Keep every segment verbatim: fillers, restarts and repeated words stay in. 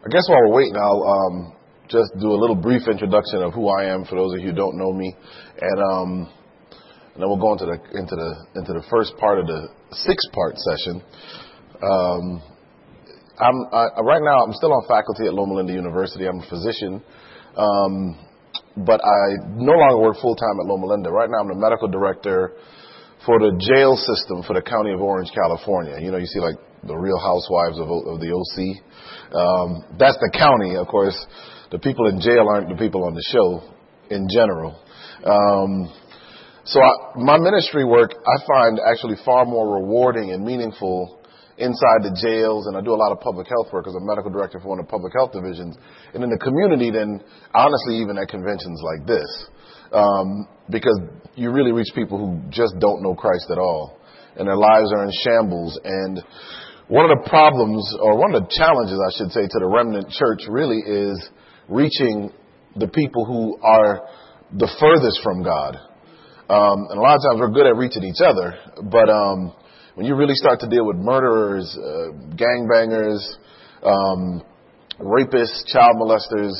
I guess while we're waiting, I'll um, just do a little brief introduction of who I am for those of you who don't know me, and, um, and then we'll go into the into the into the first part of the six-part session. Um, I'm I, right now I'm still on faculty at Loma Linda University. I'm a physician, um, but I no longer work full time at Loma Linda. Right now I'm the medical director for the jail system for the county of Orange, California. You know, you see like the Real Housewives of, of the O C. Um, that's the county, of course. The people in jail aren't the people on the show in general. Um, so I, my ministry work I find actually far more rewarding and meaningful inside the jails, and I do a lot of public health work as a medical director for one of the public health divisions, and in the community than honestly even at conventions like this. Um, because you really reach people who just don't know Christ at all, and their lives are in shambles. And one of the problems, or one of the challenges, I should say, to the remnant church really is reaching the people who are the furthest from God. Um, and a lot of times we're good at reaching each other, but um, when you really start to deal with murderers, uh, gangbangers, um, rapists, child molesters,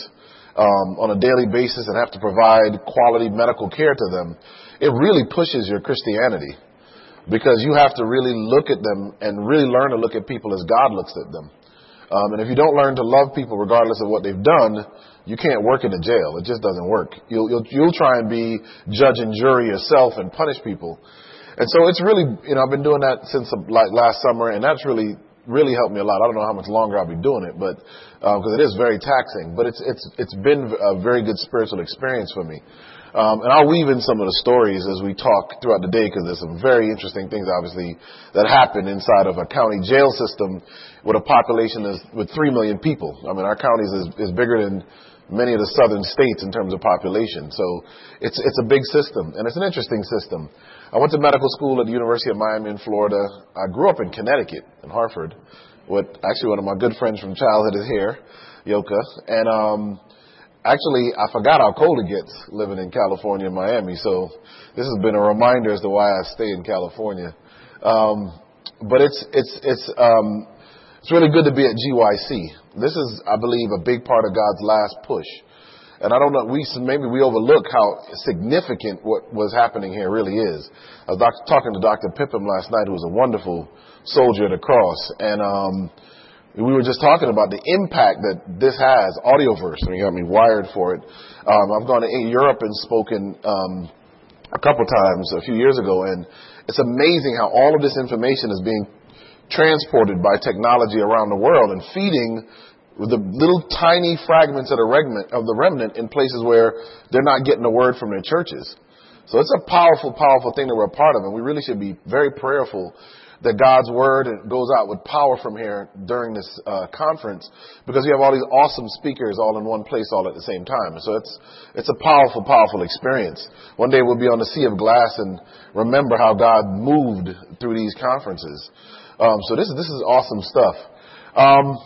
Um, on a daily basis and have to provide quality medical care to them, it really pushes your Christianity, because you have to really look at them and really learn to look at people as God looks at them. Um, and if you don't learn to love people regardless of what they've done, you can't work in a jail. It just doesn't work. You'll, you'll, you'll try and be judge and jury yourself and punish people. And so it's really, you know, I've been doing that since like last summer, and that's really really helped me a lot. I don't know how much longer I'll be doing it, but because uh, it is very taxing, but it's it's it's been a very good spiritual experience for me. Um, and I'll weave in some of the stories as we talk throughout the day, because there's some very interesting things, obviously, that happen inside of a county jail system with a population is, with three million people. I mean, our county is, is bigger than many of the southern states in terms of population. So it's it's a big system, and it's an interesting system. I went to medical school at the University of Miami in Florida. I grew up in Connecticut, in Hartford, with actually one of my good friends from childhood is here, Yoka. And um, actually, I forgot how cold it gets living in California and Miami. So this has been a reminder as to why I stay in California. Um, but it's it's it's um, it's really good to be at G Y C. This is, I believe, a big part of God's last push. And I don't know, we maybe we overlook how significant what was happening here really is. I was doc- talking to Doctor Pippin last night, who was a wonderful soldier of the cross. And um, we were just talking about the impact that this has, Audioverse, and he got me wired for it. Um, I've gone to Europe and spoken um, a couple times a few years ago, and it's amazing how all of this information is being transported by technology around the world and feeding with the little tiny fragments of the remnant, of the remnant in places where they're not getting the word from their churches. So it's a powerful, powerful thing that we're a part of, and we really should be very prayerful that God's word goes out with power from here during this uh, conference, because we have all these awesome speakers all in one place all at the same time. So it's it's a powerful, powerful experience. One day we'll be on the sea of glass and remember how God moved through these conferences. Um, so this is this is awesome stuff. Um,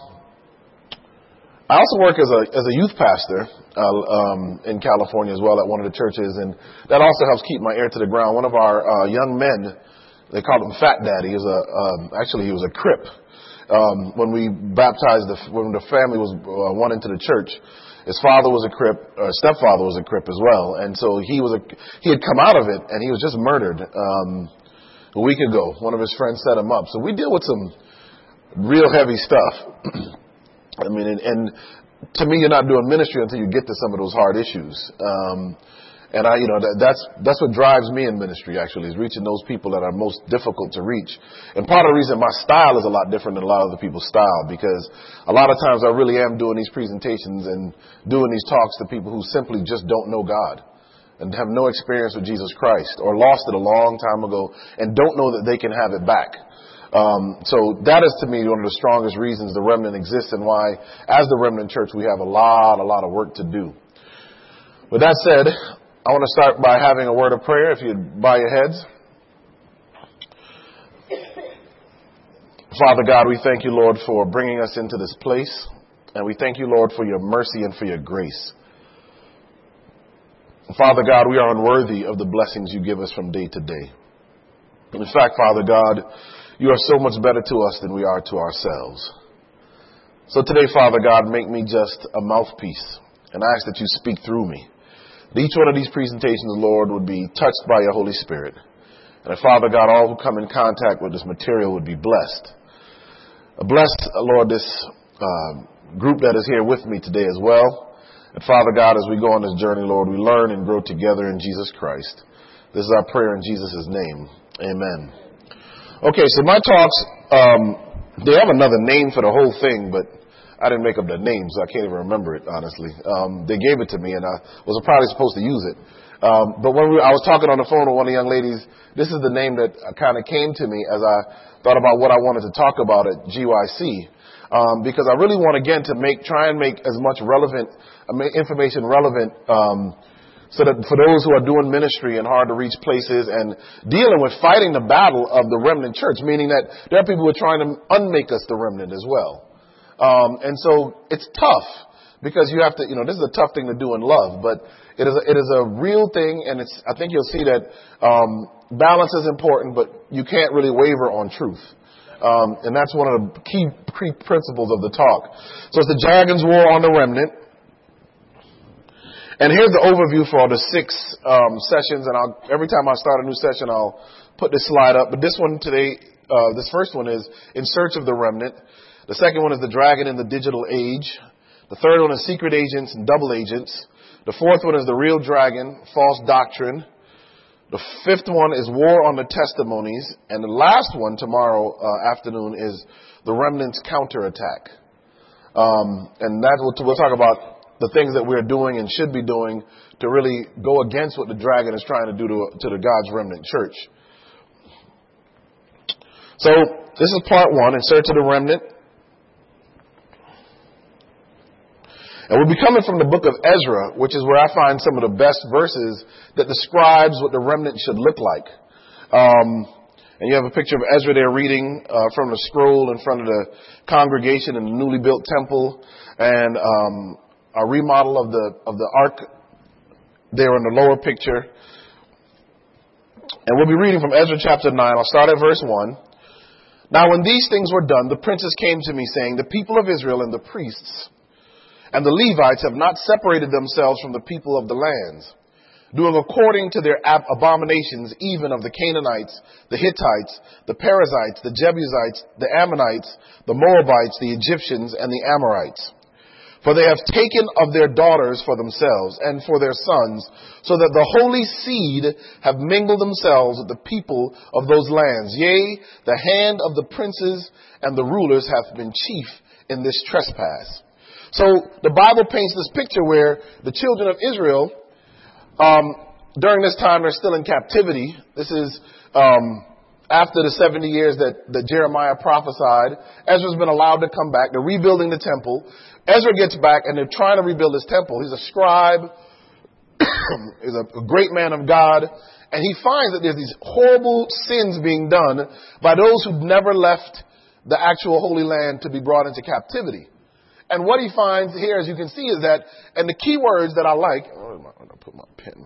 I also work as a as a youth pastor uh, um, in California as well at one of the churches, and that also helps keep my ear to the ground. One of our uh, young men, they called him Fat Daddy. He was a um, actually he was a Crip. Um, when we baptized the when the family was uh, went into the church, his father was a Crip, or stepfather was a Crip as well, and so he was a he had come out of it, and he was just murdered um, a week ago. One of his friends set him up. So we deal with some real heavy stuff. I mean, and, and to me, you're not doing ministry until you get to some of those hard issues. Um, and I, you know, that, that's that's what drives me in ministry, actually, is reaching those people that are most difficult to reach. And part of the reason my style is a lot different than a lot of other people's style, because a lot of times I really am doing these presentations and doing these talks to people who simply just don't know God and have no experience with Jesus Christ, or lost it a long time ago and don't know that they can have it back. Um, so that is, to me, one of the strongest reasons the remnant exists, and why, as the remnant church, we have a lot, a lot of work to do. With that said, I want to start by having a word of prayer, if you'd bow your heads. Father God, we thank you, Lord, for bringing us into this place, and we thank you, Lord, for your mercy and for your grace. Father God, we are unworthy of the blessings you give us from day to day. In fact, Father God, you are so much better to us than we are to ourselves. So today, Father God, make me just a mouthpiece, and I ask that you speak through me. That each one of these presentations, Lord, would be touched by your Holy Spirit. And that, Father God, all who come in contact with this material would be blessed. Bless, Lord, this uh, group that is here with me today as well. And Father God, as we go on this journey, Lord, we learn and grow together in Jesus Christ. This is our prayer in Jesus' name. Amen. Okay, so my talks, um, they have another name for the whole thing, but I didn't make up the name, so I can't even remember it, honestly. Um, they gave it to me, and I was probably supposed to use it. Um, but when we, I was talking on the phone with one of the young ladies, this is the name that kind of came to me as I thought about what I wanted to talk about at G Y C. Um, because I really want, again, to make try and make as much relevant information relevant um so that for those who are doing ministry in hard-to-reach places and dealing with fighting the battle of the remnant church, meaning that there are people who are trying to unmake us the remnant as well. Um, and so it's tough because you have to, you know, this is a tough thing to do in love, but it is a, it is a real thing, and it's, I think you'll see that um, balance is important, but you can't really waver on truth. Um, and that's one of the key, key principles of the talk. So it's the Dragons' War on the Remnant. And here's the overview for all the six um, sessions. And I'll, every time I start a new session, I'll put this slide up. But this one today, uh, this first one is In Search of the Remnant. The second one is The Dragon in the Digital Age. The third one is Secret Agents and Double Agents. The fourth one is The Real Dragon, False Doctrine. The fifth one is War on the Testimonies. And the last one tomorrow uh, afternoon is The Remnant's Counterattack. Um, and that we'll, we'll talk about the things that we're doing and should be doing to really go against what the dragon is trying to do to, to the God's remnant church. So this is part one, In Search of the Remnant. And we'll be coming from the book of Ezra, which is where I find some of the best verses that describes what the remnant should look like. Um, and you have a picture of Ezra there reading uh, from the scroll in front of the congregation in the newly built temple. And um a remodel of the of the ark there in the lower picture. And we'll be reading from Ezra chapter nine. I'll start at verse one. Now when these things were done, the princes came to me saying, the people of Israel and the priests and the Levites have not separated themselves from the people of the lands, doing according to their ab- abominations, even of the Canaanites, the Hittites, the Perizzites, the Jebusites, the Ammonites, the Moabites, the Egyptians, and the Amorites. For they have taken of their daughters for themselves and for their sons, so that the holy seed have mingled themselves with the people of those lands. Yea, the hand of the princes and the rulers hath been chief in this trespass. So the Bible paints this picture where the children of Israel, um, during this time, they're still in captivity. This is um, after the seventy years that, that Jeremiah prophesied. Ezra's been allowed to come back. They're rebuilding the temple. Ezra gets back and they're trying to rebuild his temple. He's a scribe. He's a, a great man of God. And he finds that there's these horrible sins being done by those who've never left the actual Holy Land to be brought into captivity. And what he finds here, as you can see, is that, and the key words that I like, oh, I'm going to put my pen.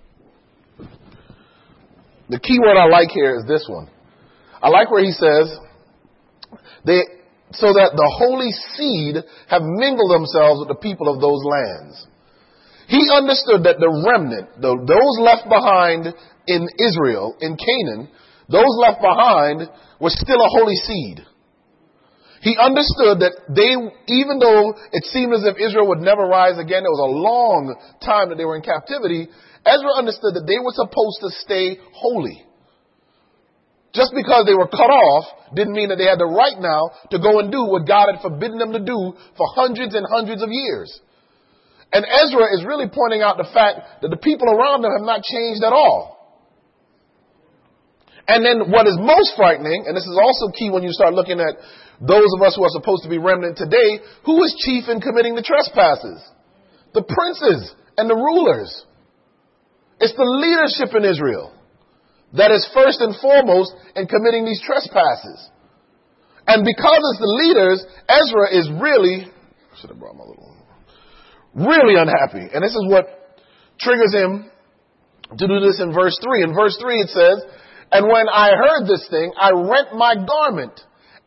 The key word I like here is this one. I like where he says, they, so that the holy seed have mingled themselves with the people of those lands. He understood that the remnant, the, those left behind in Israel, in Canaan, those left behind were still a holy seed. He understood that they, even though it seemed as if Israel would never rise again, it was a long time that they were in captivity, Ezra understood that they were supposed to stay holy. Just because they were cut off didn't mean that they had the right now to go and do what God had forbidden them to do for hundreds and hundreds of years. And Ezra is really pointing out the fact that the people around them have not changed at all. And then what is most frightening, and this is also key when you start looking at those of us who are supposed to be remnant today, who is chief in committing the trespasses? The princes and the rulers. It's the leadership in Israel that is first and foremost in committing these trespasses. And because it's the leaders, Ezra is really, I should have brought my little, really unhappy. And this is what triggers him to do this in verse three. In verse three it says, and when I heard this thing, I rent my garment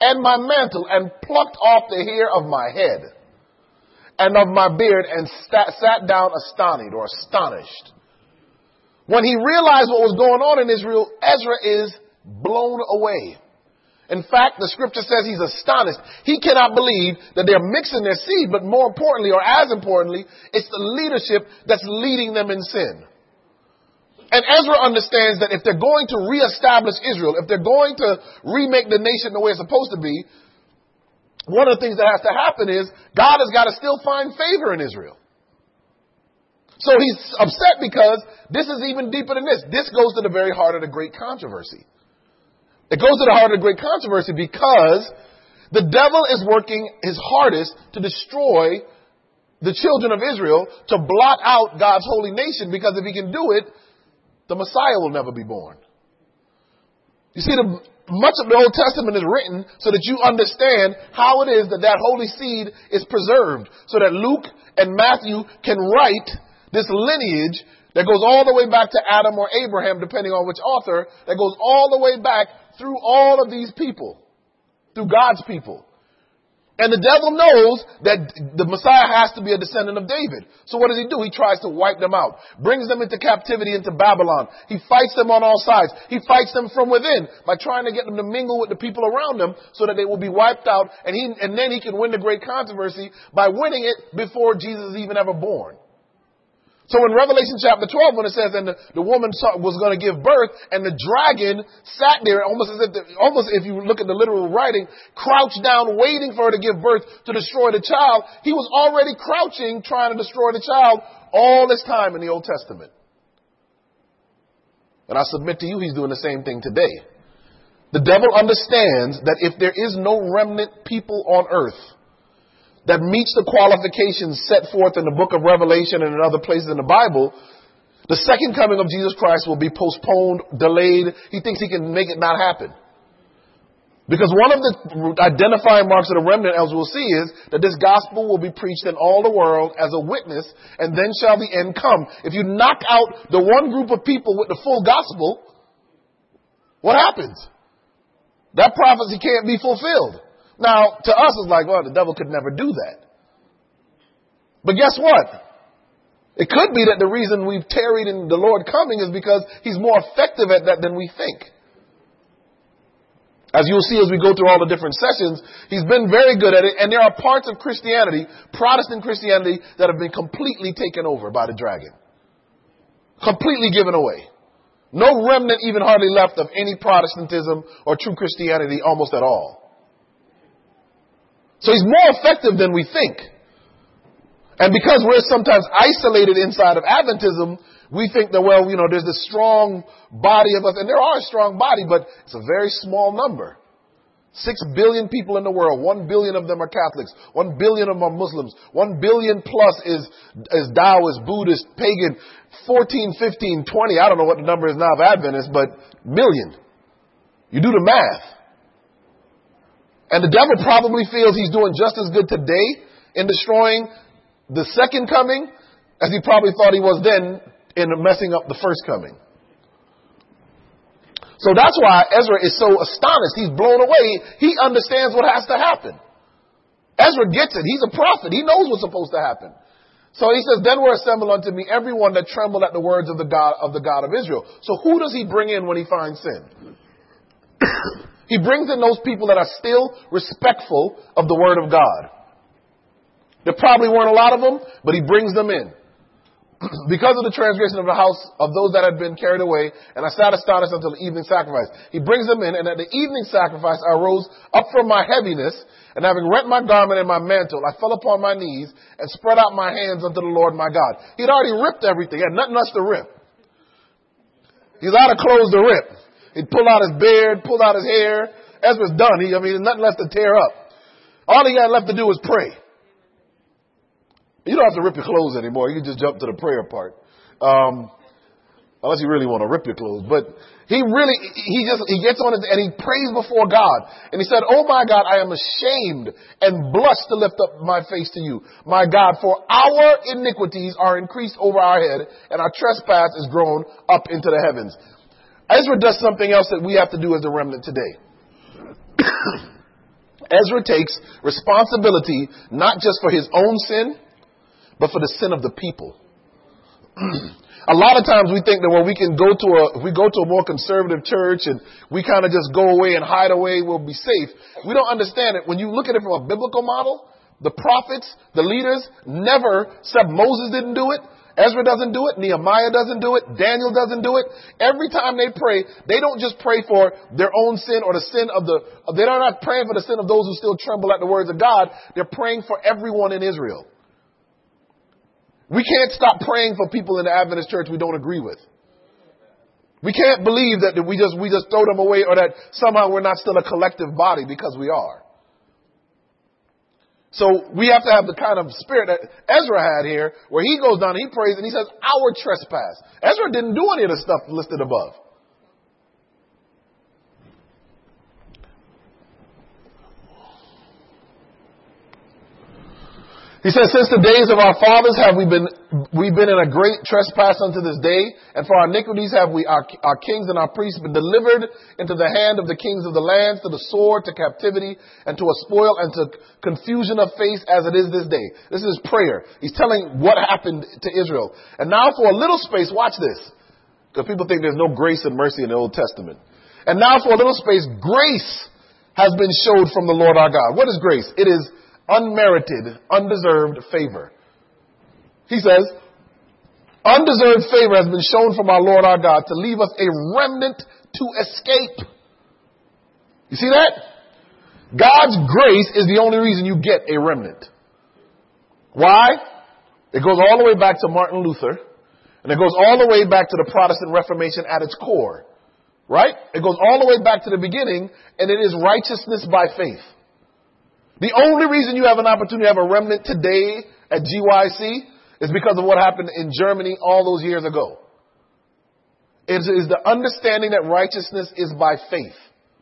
and my mantle and plucked off the hair of my head and of my beard and sat, sat down astonished or astonished. When he realized what was going on in Israel, Ezra is blown away. In fact, the scripture says he's astonished. He cannot believe that they're mixing their seed, but more importantly, or as importantly, it's the leadership that's leading them in sin. And Ezra understands that if they're going to reestablish Israel, if they're going to remake the nation the way it's supposed to be, one of the things that has to happen is God has got to still find favor in Israel. So he's upset because this is even deeper than this. This goes to the very heart of the great controversy. It goes to the heart of the great controversy because the devil is working his hardest to destroy the children of Israel, to blot out God's holy nation, because if he can do it, the Messiah will never be born. You see, the, much of the Old Testament is written so that you understand how it is that that holy seed is preserved, so that Luke and Matthew can write this lineage that goes all the way back to Adam or Abraham, depending on which author, that goes all the way back through all of these people, through God's people. And the devil knows that the Messiah has to be a descendant of David. So what does he do? He tries to wipe them out, brings them into captivity into Babylon. He fights them on all sides. He fights them from within by trying to get them to mingle with the people around them so that they will be wiped out. And he, and then he can win the great controversy by winning it before Jesus is even ever born. So in Revelation chapter twelve, when it says, and the, the woman saw, was going to give birth, and the dragon sat there, almost as if, the, almost if you look at the literal writing, crouched down, waiting for her to give birth to destroy the child. He was already crouching, trying to destroy the child all this time in the Old Testament. And I submit to you, he's doing the same thing today. The devil understands that if there is no remnant people on earth that meets the qualifications set forth in the book of Revelation and in other places in the Bible, the second coming of Jesus Christ will be postponed, delayed. He thinks he can make it not happen. Because one of the identifying marks of the remnant, as we'll see, is that this gospel will be preached in all the world as a witness, and then shall the end come. If you knock out the one group of people with the full gospel, what happens? That prophecy can't be fulfilled. Now, to us, it's like, well, the devil could never do that. But guess what? It could be that the reason we've tarried in the Lord coming is because he's more effective at that than we think. As you'll see as we go through all the different sessions, he's been very good at it. And there are parts of Christianity, Protestant Christianity, that have been completely taken over by the dragon. Completely given away. No remnant even hardly left of any Protestantism or true Christianity almost at all. So he's more effective than we think. And because we're sometimes isolated inside of Adventism, we think that, well, you know, there's this strong body of us. And there are a strong body, but it's a very small number. Six billion people in the world. One billion of them are Catholics. One billion of them are Muslims. One billion plus is, is Taoist, Buddhist, pagan. fourteen, fifteen, twenty. I don't know what the number is now of Adventists, but million. You do the math. And the devil probably feels he's doing just as good today in destroying the second coming as he probably thought he was then in messing up the first coming. So that's why Ezra is so astonished. He's blown away. He understands what has to happen. Ezra gets it. He's a prophet. He knows what's supposed to happen. So he says, then were assembled unto me everyone that trembled at the words of the God of the God of Israel. So who does he bring in when he finds sin? He brings in those people that are still respectful of the word of God. There probably weren't a lot of them, but he brings them in. Because of the transgression of the house of those that had been carried away, and I sat astonished until the evening sacrifice. He brings them in, and at the evening sacrifice I rose up from my heaviness, and having rent my garment and my mantle, I fell upon my knees and spread out my hands unto the Lord my God. He'd already ripped everything. He had nothing else to rip. He's out of clothes to rip. He'd pull out his beard, pull out his hair. Ezra's done. He, I mean, there's nothing left to tear up. All he had left to do was pray. You don't have to rip your clothes anymore. You can just jump to the prayer part. Um, unless you really want to rip your clothes. But he really, he just, he gets on it and he prays before God. And he said, oh my God, I am ashamed and blush to lift up my face to you. My God, for our iniquities are increased over our head and our trespass is grown up into the heavens. Ezra does something else that we have to do as a remnant today. Ezra takes responsibility not just for his own sin, but for the sin of the people. A lot of times we think that when we can go to a, if we go to a more conservative church and we kind of just go away and hide away, we'll be safe. We don't understand it. When you look at it from a biblical model, the prophets, the leaders never said Moses didn't do it. Ezra doesn't do it. Nehemiah doesn't do it. Daniel doesn't do it. Every time they pray, they don't just pray for their own sin or the sin of the, they're not praying for the sin of those who still tremble at the words of God. They're praying for everyone in Israel. We can't stop praying for people in the Adventist church we don't agree with. We can't believe that we just, we just throw them away or that somehow we're not still a collective body, because we are. So we have to have the kind of spirit that Ezra had here, where he goes down and he prays and he says, our trespass. Ezra didn't do any of the stuff listed above. He says, since the days of our fathers have we been, we've been in a great trespass unto this day, and for our iniquities have we, our, our kings and our priests been delivered into the hand of the kings of the lands, to the sword, to captivity, and to a spoil, and to confusion of face as it is this day. This is prayer. He's telling what happened to Israel. And now for a little space, watch this, because people think there's no grace and mercy in the Old Testament. And now for a little space, grace has been showed from the Lord our God. What is grace? It is unmerited, undeserved favor. He says, undeserved favor has been shown from our Lord our God to leave us a remnant to escape. You see that? God's grace is the only reason you get a remnant. Why? It goes all the way back to Martin Luther, and it goes all the way back to the Protestant Reformation at its core. Right? It goes all the way back to the beginning, and it is righteousness by faith. The only reason you have an opportunity to have a remnant today at G Y C is because of what happened in Germany all those years ago. It is the understanding that righteousness is by faith.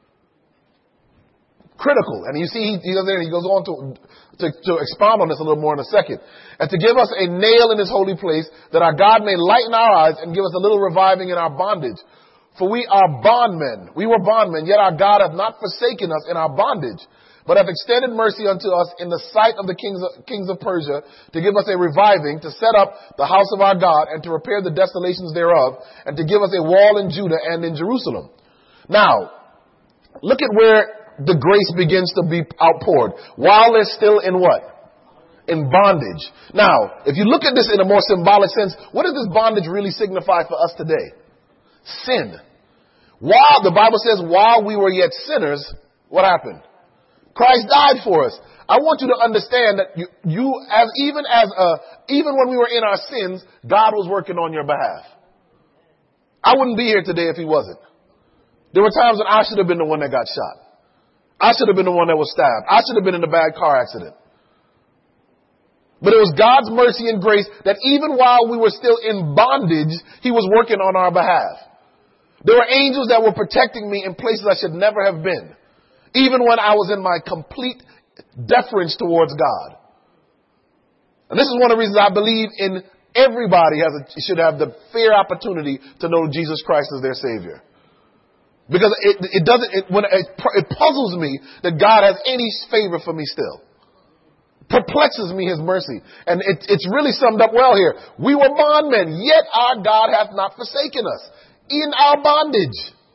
Critical. And you see, he, he, goes, there, he goes on to, to, to expound on this a little more in a second. And to give us a nail in his holy place, that our God may lighten our eyes and give us a little reviving in our bondage. For we are bondmen. We were bondmen, yet our God hath not forsaken us in our bondage, but have extended mercy unto us in the sight of the kings of, kings of Persia, to give us a reviving, to set up the house of our God, and to repair the desolations thereof, and to give us a wall in Judah and in Jerusalem. Now, look at where the grace begins to be outpoured. While they're still in what? In bondage. Now, if you look at this in a more symbolic sense, what does this bondage really signify for us today? Sin. While, the Bible says, while we were yet sinners, what happened? Christ died for us. I want you to understand that you, you as even as a, even when we were in our sins, God was working on your behalf. I wouldn't be here today if he wasn't. There were times when I should have been the one that got shot. I should have been the one that was stabbed. I should have been in a bad car accident. But it was God's mercy and grace that even while we were still in bondage, he was working on our behalf. There were angels that were protecting me in places I should never have been, even when I was in my complete deference towards God. And this is one of the reasons I believe in everybody has a, should have the fair opportunity to know Jesus Christ as their Savior. Because it, it doesn't, it, when it, it puzzles me that God has any favor for me still. Perplexes me his mercy. And it, it's really summed up well here. We were bondmen, yet our God hath not forsaken us in our bondage.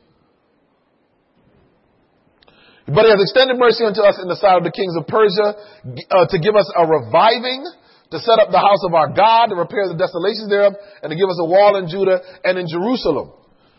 But he has extended mercy unto us in the sight of the kings of Persia, uh, to give us a reviving, to set up the house of our God, to repair the desolations thereof, and to give us a wall in Judah and in Jerusalem.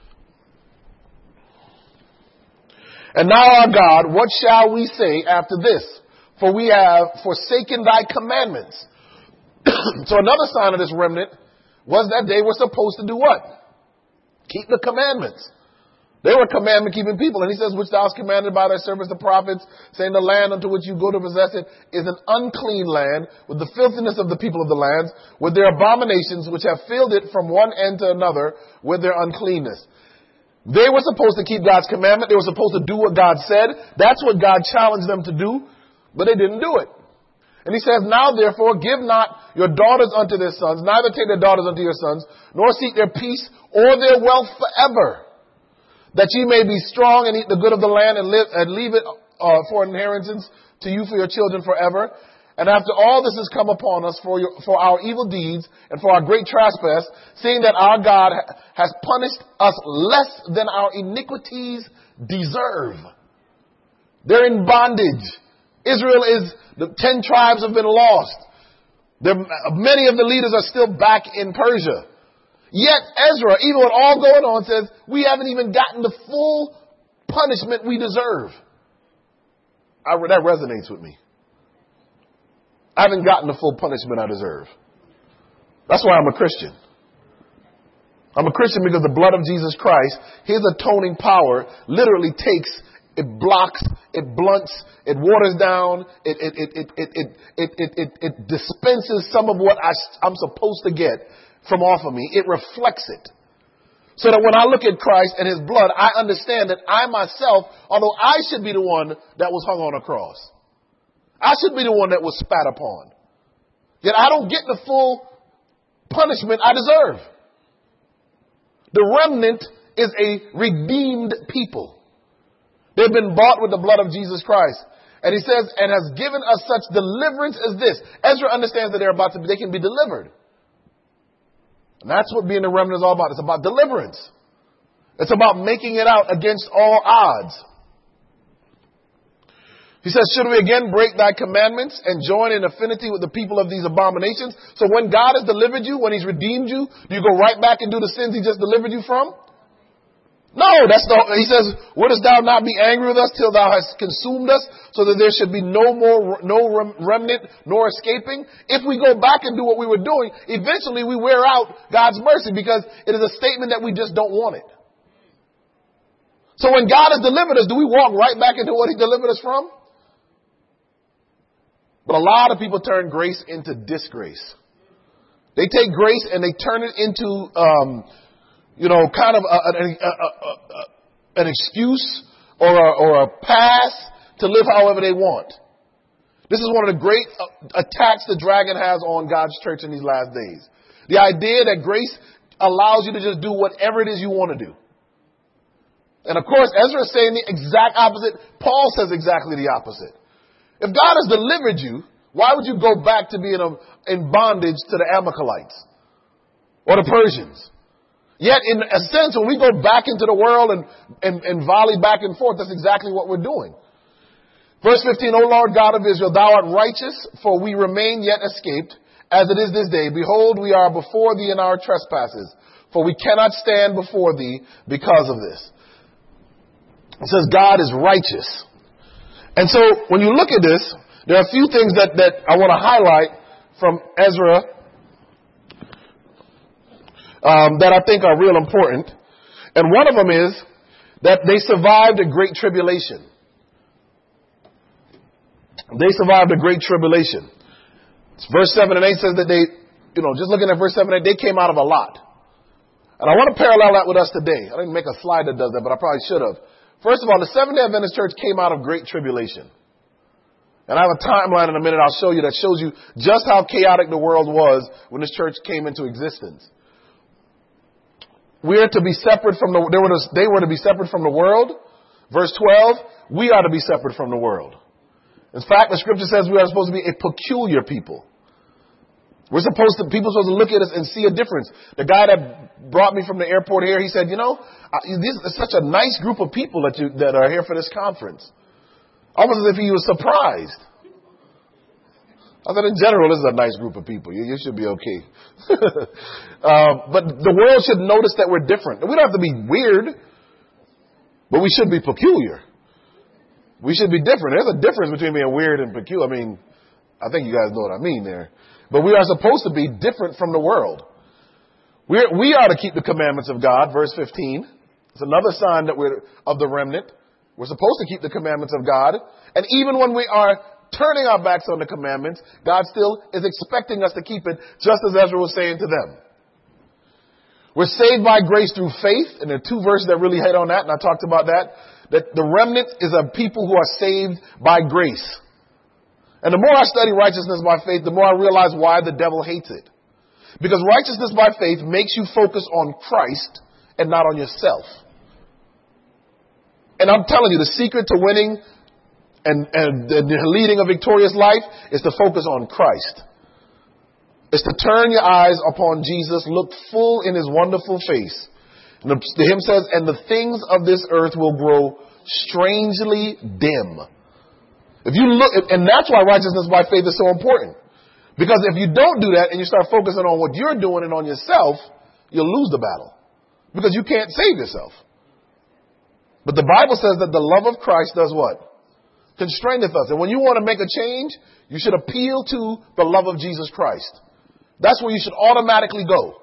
And now, our God, what shall we say after this? For we have forsaken thy commandments. So another sign of this remnant was that they were supposed to do what? Keep the commandments. They were commandment keeping people. And he says, which thou hast commanded by thy servants the prophets, saying the land unto which you go to possess it is an unclean land, with the filthiness of the people of the lands, with their abominations which have filled it from one end to another with their uncleanness. They were supposed to keep God's commandment. They were supposed to do what God said. That's what God challenged them to do, but they didn't do it. And he says, now therefore give not your daughters unto their sons, neither take their daughters unto your sons, nor seek their peace or their wealth forever, that ye may be strong and eat the good of the land and live and leave it uh, for inheritance to you for your children forever. And after all this has come upon us for your, for our evil deeds and for our great trespass, seeing that our God ha- has punished us less than our iniquities deserve. They're in bondage. Israel is, the ten tribes have been lost. There, many of the leaders are still back in Persia. Yet Ezra, even with all going on, says, we haven't even gotten the full punishment we deserve. I, that resonates with me. I haven't gotten the full punishment I deserve. That's why I'm a Christian. I'm a Christian because the blood of Jesus Christ, his atoning power, literally takes, it blocks, it blunts, it waters down, it it it it it it it, it, it, it dispenses some of what I, I'm supposed to get from off of me. It reflects it. So that when I look at Christ and his blood, I understand that I myself, although I should be the one that was hung on a cross, I should be the one that was spat upon, yet I don't get the full punishment I deserve. The remnant is a redeemed people. They've been bought with the blood of Jesus Christ. And he says, and has given us such deliverance as this. Ezra understands that they're about to, they can be delivered. And that's what being a remnant is all about. It's about deliverance. It's about making it out against all odds. He says, should we again break thy commandments and join in affinity with the people of these abominations? So when God has delivered you, when he's redeemed you, do you go right back and do the sins he just delivered you from? No, that's the, he says, wouldest thou not be angry with us till thou hast consumed us, so that there should be no more, no remnant nor escaping? If we go back and do what we were doing, eventually we wear out God's mercy because it is a statement that we just don't want it. So when God has delivered us, do we walk right back into what he delivered us from? But a lot of people turn grace into disgrace. They take grace and they turn it into, um, you know, kind of a, a, a, a, a, an excuse or a, or a pass to live however they want. This is one of the great attacks the dragon has on God's church in these last days. The idea that grace allows you to just do whatever it is you want to do. And of course, Ezra is saying the exact opposite. Paul says exactly the opposite. If God has delivered you, why would you go back to being in bondage to the Amalekites or the Persians? Yet, in a sense, when we go back into the world and, and, and volley back and forth, that's exactly what we're doing. Verse fifteen, O Lord God of Israel, thou art righteous, for we remain yet escaped, as it is this day. Behold, we are before thee in our trespasses, for we cannot stand before thee because of this. It says God is righteous. And so when you look at this, there are a few things that, that I want to highlight from Ezra um, that I think are real important. And one of them is that they survived a great tribulation. They survived a great tribulation. Verse seven and eight says that they, you know, just looking at verse seven and eight, they came out of a lot. And I want to parallel that with us today. I didn't make a slide that does that, but I probably should have. First of all, the Seventh-day Adventist Church came out of great tribulation. And I have a timeline in a minute I'll show you that shows you just how chaotic the world was when this church came into existence. We are to be separate from the, they were to, they were to be separate from the world. Verse twelve, we are to be separate from the world. In fact, the scripture says we are supposed to be a peculiar people. We're supposed to, people are supposed to look at us and see a difference. The guy that brought me from the airport here, he said, you know, uh, this is such a nice group of people that you, that are here for this conference. Almost as if he was surprised. I said, in general, this is a nice group of people. You, you should be okay. uh, but the world should notice that we're different. We don't have to be weird, but we should be peculiar. We should be different. There's a difference between being weird and peculiar. I mean, I think you guys know what I mean there. But we are supposed to be different from the world. We're, we are to keep the commandments of God, verse fifteen. It's another sign that we're of the remnant. We're supposed to keep the commandments of God. And even when we are turning our backs on the commandments, God still is expecting us to keep it, just as Ezra was saying to them. We're saved by grace through faith. And there are two verses that really hit on that, and I talked about that. That the remnant is a people who are saved by grace. And the more I study righteousness by faith, the more I realize why the devil hates it. Because righteousness by faith makes you focus on Christ and not on yourself. And I'm telling you, the secret to winning and, and the leading a victorious life is to focus on Christ. It's to turn your eyes upon Jesus, look full in his wonderful face. And the, the hymn says, and the things of this earth will grow strangely dim. If you look, and that's why righteousness by faith is so important. Because if you don't do that and you start focusing on what you're doing and on yourself, you'll lose the battle. Because you can't save yourself. But the Bible says that the love of Christ does what? Constraineth us. And when you want to make a change, you should appeal to the love of Jesus Christ. That's where you should automatically go.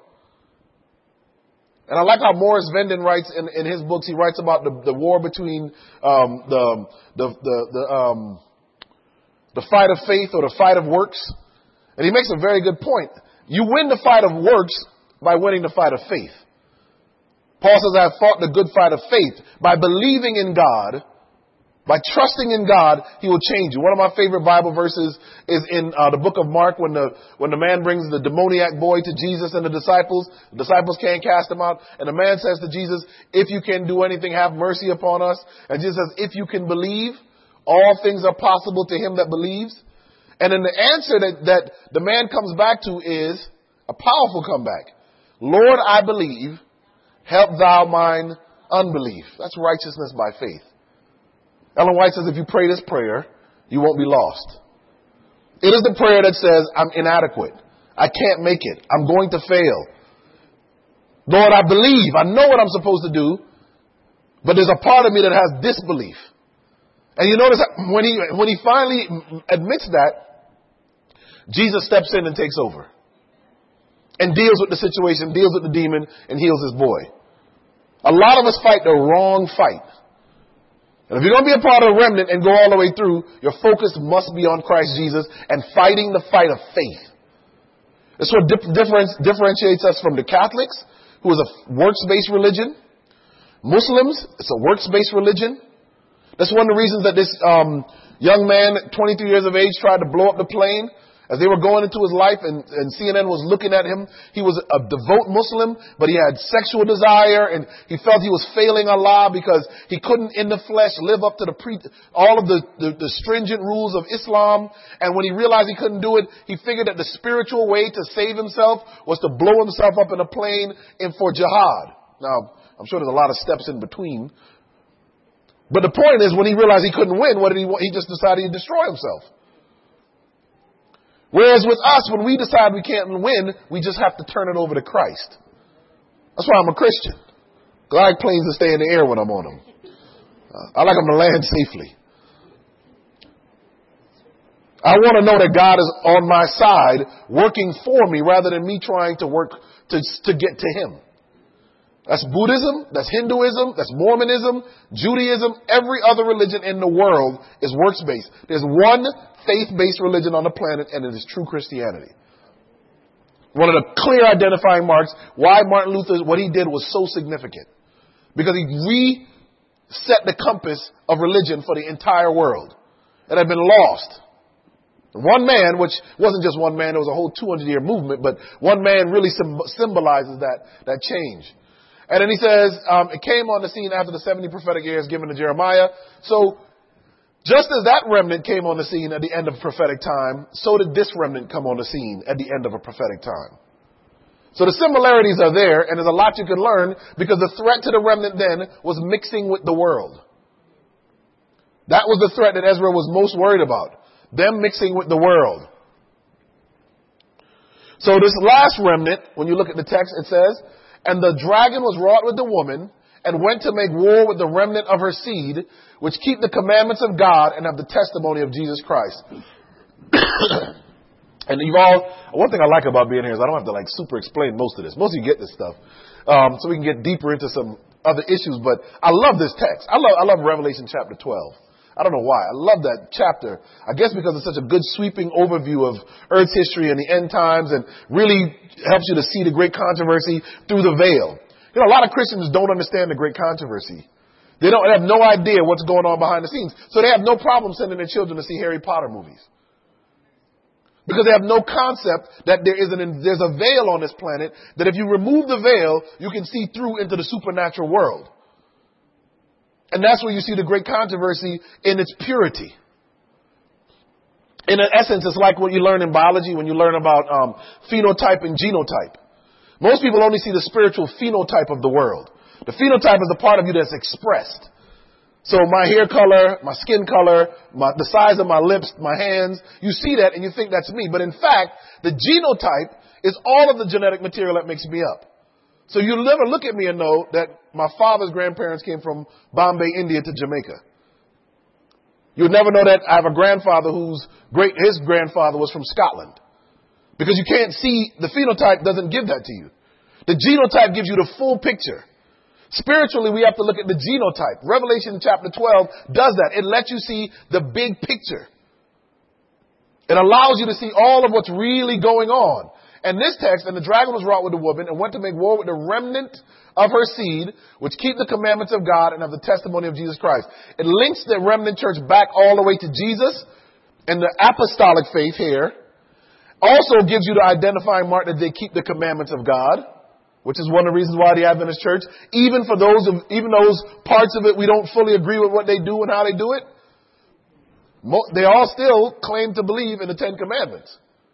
And I like how Morris Venden writes in, in his books. He writes about the, the war between um, the the the the, um, the fight of faith or the fight of works. And he makes a very good point. You win the fight of works by winning the fight of faith. Paul says, I have fought the good fight of faith. By believing in God, by trusting in God, he will change you. One of my favorite Bible verses is in uh, the book of Mark when the when the man brings the demoniac boy to Jesus and the disciples. The disciples can't cast him out. And the man says to Jesus, if you can do anything, have mercy upon us. And Jesus says, if you can believe, all things are possible to him that believes. And then the answer that, that the man comes back to is a powerful comeback. Lord, I believe. Help thou mine unbelief. That's righteousness by faith. Ellen White says if you pray this prayer, you won't be lost. It is the prayer that says, I'm inadequate. I can't make it. I'm going to fail. Lord, I believe. I know what I'm supposed to do. But there's a part of me that has disbelief. And you notice when he, when he finally admits that, Jesus steps in and takes over. And deals with the situation, deals with the demon, and heals his boy. A lot of us fight the wrong fight. And if you're going to be a part of the remnant and go all the way through, your focus must be on Christ Jesus and fighting the fight of faith. That's what dif- difference, differentiates us from the Catholics, who is a works-based religion. Muslims, it's a works-based religion. That's one of the reasons that this um, young man, twenty-three years of age, tried to blow up the plane. As they were going into his life and, and C N N was looking at him, he was a devout Muslim, but he had sexual desire and he felt he was failing Allah because he couldn't in the flesh live up to the pre, all of the, the, the stringent rules of Islam. And when he realized he couldn't do it, he figured that the spiritual way to save himself was to blow himself up in a plane and for jihad. Now, I'm sure there's a lot of steps in between. But the point is, when he realized he couldn't win, what did he want? He just decided he'd destroy himself. Whereas with us, when we decide we can't win, we just have to turn it over to Christ. That's why I'm a Christian. Because I like planes to stay in the air when I'm on them. Uh, I like them to land safely. I want to know that God is on my side, working for me, rather than me trying to work to, to get to Him. That's Buddhism, that's Hinduism, that's Mormonism, Judaism. Every other religion in the world is works-based. There's one faith-based religion on the planet, and it is true Christianity. One of the clear identifying marks why Martin Luther, what he did was so significant. Because he reset the compass of religion for the entire world. It had been lost. One man, which wasn't just one man, it was a whole two hundred year movement, but one man really symbolizes that, that change. And then he says, um, it came on the scene after the seventy prophetic years given to Jeremiah. So just as that remnant came on the scene at the end of prophetic time, so did this remnant come on the scene at the end of a prophetic time. So the similarities are there, and there's a lot you can learn, because the threat to the remnant then was mixing with the world. That was the threat that Ezra was most worried about, them mixing with the world. So this last remnant, when you look at the text, it says, and the dragon was wrought with the woman, and went to make war with the remnant of her seed, which keep the commandments of God and have the testimony of Jesus Christ. And you've all, one thing I like about being here is I don't have to like super explain most of this. Most of you get this stuff. Um, so we can get deeper into some other issues, but I love this text. I love, I love Revelation chapter twelve. I don't know why. I love that chapter. I guess because it's such a good sweeping overview of Earth's history and the end times, and really helps you to see the great controversy through the veil. You know, a lot of Christians don't understand the great controversy. They don't they have no idea what's going on behind the scenes. So they have no problem sending their children to see Harry Potter movies. Because they have no concept that there is an, there's a veil on this planet, that if you remove the veil, you can see through into the supernatural world. And that's where you see the great controversy in its purity. In essence, it's like what you learn in biology when you learn about um, phenotype and genotype. Most people only see the spiritual phenotype of the world. The phenotype is the part of you that's expressed. So my hair color, my skin color, my, the size of my lips, my hands, you see that and you think that's me. But in fact, the genotype is all of the genetic material that makes me up. So you'll never look at me and know that my father's grandparents came from Bombay, India to Jamaica. You'll never know that I have a grandfather whose great, his grandfather was from Scotland. Because you can't see, the phenotype doesn't give that to you. The genotype gives you the full picture. Spiritually, we have to look at the genotype. Revelation chapter twelve does that. It lets you see the big picture. It allows you to see all of what's really going on. And this text, and the dragon was wrought with the woman and went to make war with the remnant of her seed, which keep the commandments of God and of the testimony of Jesus Christ. It links the remnant church back all the way to Jesus and the apostolic faith here. Also gives you the identifying mark that they keep the commandments of God, which is one of the reasons why the Adventist church, even for those of, even those parts of it we don't fully agree with what they do and how they do it, they all still claim to believe in the Ten Commandments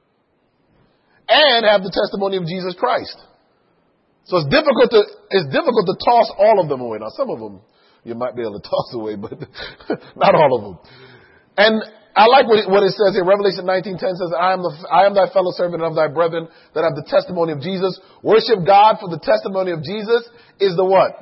and have the testimony of Jesus Christ. So it's difficult to, it's difficult to toss all of them away. Now, some of them you might be able to toss away, but not all of them. And I like what it, what it says here. Revelation nineteen ten says, I am the, I am thy fellow servant of thy brethren that have the testimony of Jesus. Worship God, for the testimony of Jesus is the what?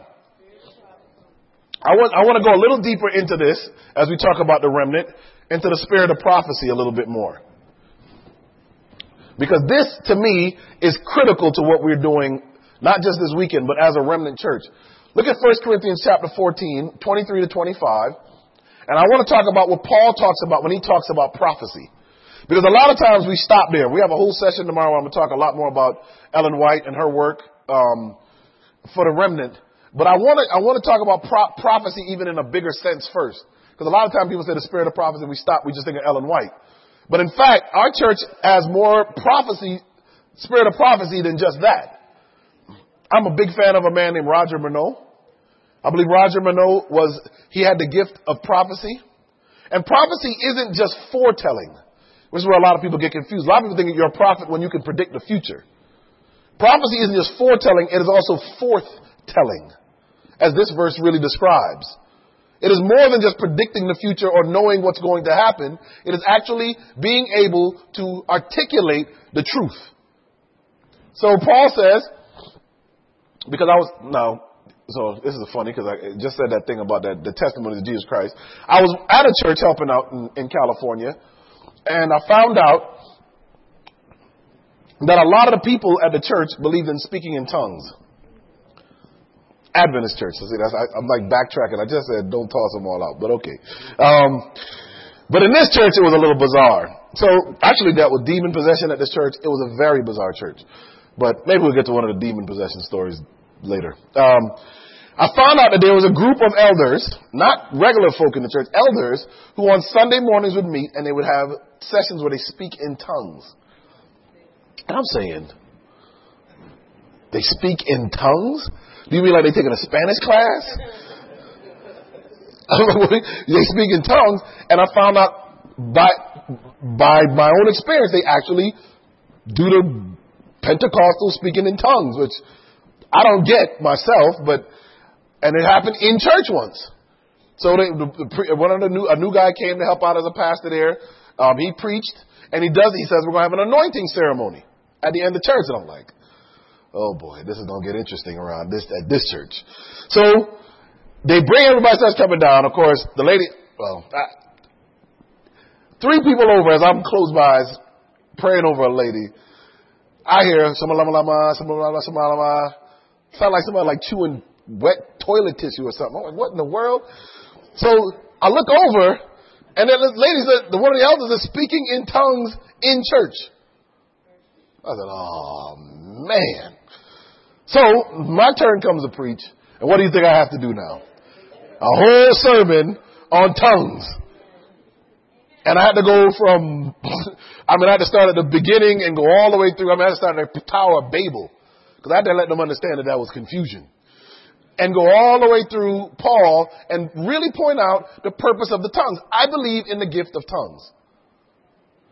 I want, I want to go a little deeper into this as we talk about the remnant, into the spirit of prophecy a little bit more. Because this, to me, is critical to what we're doing, not just this weekend, but as a remnant church. Look at First Corinthians chapter fourteen, twenty-three to twenty-five. And I want to talk about what Paul talks about when he talks about prophecy. Because a lot of times we stop there. We have a whole session tomorrow where I'm going to talk a lot more about Ellen White and her work um, for the remnant. But I want to I want to talk about pro- prophecy even in a bigger sense first. Because a lot of times people say the spirit of prophecy, we stop, we just think of Ellen White. But in fact, our church has more prophecy, spirit of prophecy than just that. I'm a big fan of a man named Roger Minot. I believe Roger Minot was, he had the gift of prophecy. And prophecy isn't just foretelling, which is where a lot of people get confused. A lot of people think you're a prophet when you can predict the future. Prophecy isn't just foretelling, it is also forthtelling, as this verse really describes. It is more than just predicting the future or knowing what's going to happen. It is actually being able to articulate the truth. So Paul says, because I was, no, so this is funny because I just said that thing about that, the testimony of Jesus Christ. I was at a church helping out in, in California, and I found out that a lot of the people at the church believed in speaking in tongues. Adventist church. So see, that's, I, I'm like backtracking. I just said don't toss them all out, but okay. Um, but in this church, it was a little bizarre. So actually dealt with demon possession at this church. It was a very bizarre church. But maybe we'll get to one of the demon possession stories later. Um, I found out that there was a group of elders, not regular folk in the church, elders who on Sunday mornings would meet and they would have sessions where they speak in tongues. And I'm saying, they speak in tongues? Do you mean like they taking a Spanish class? They speak in tongues, and I found out by by my own experience, they actually do the Pentecostal speaking in tongues, which I don't get myself, but and it happened in church once. So they, the, the, one of the new a new guy came to help out as a pastor there. Um, he preached, and he does. He says we're going to have an anointing ceremony at the end of church, and I'm like, oh boy, this is going to get interesting around this at this church. So they bring everybody starts coming down. Of course, the lady, well, I, three people over as I'm close by praying over a lady. I hear some lama lama, some lama, some lama. Sound like somebody like chewing wet toilet tissue or something. I'm like, what in the world? So I look over, and then this lady said, the one of the elders is speaking in tongues in church. I said, oh man. So my turn comes to preach, and what do you think I have to do now? A whole sermon on tongues. And I had to go from, I mean, I had to start at the beginning and go all the way through. I mean, I had to start at the Tower of Babel, because I had to let them understand that that was confusion. And go all the way through Paul and really point out the purpose of the tongues. I believe in the gift of tongues.